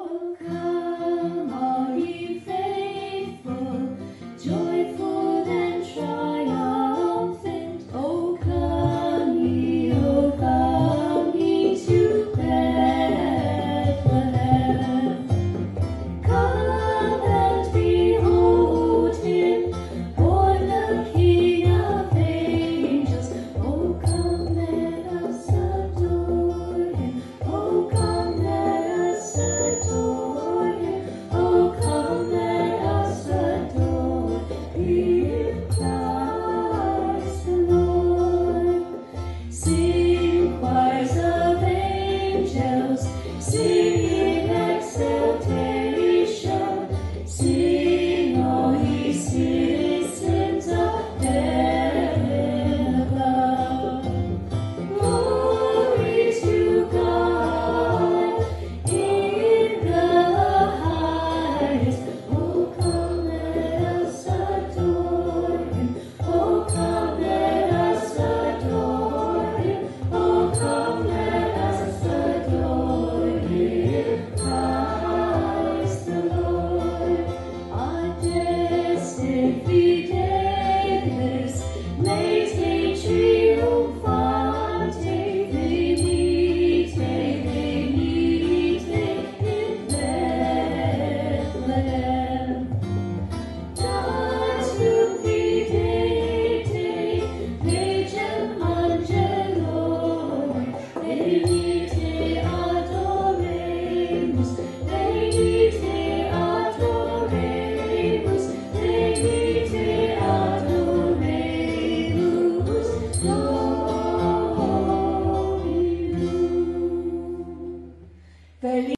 come, all ye faithful, joyful and triumphant. O come ye to Bethlehem. Come and behold him, born the King of angels. O come, let us adore him. O come, let us adore him. O come, let us adore him, Christ the Lord. Sing, choirs of angels, sing exaltation. Sing, all ye citizens of heaven above. Glory to God in the highest. Oh, come, let us adore him. Oh, come, let us adore him. Oh, come, let us adore him, Christ the Lord. Our destined fidelis, late triumphante, venite in Bethlehem. Datum fidete, legem angelorum, venite adoremus, venite adoremus, venite adoremus, Dominum.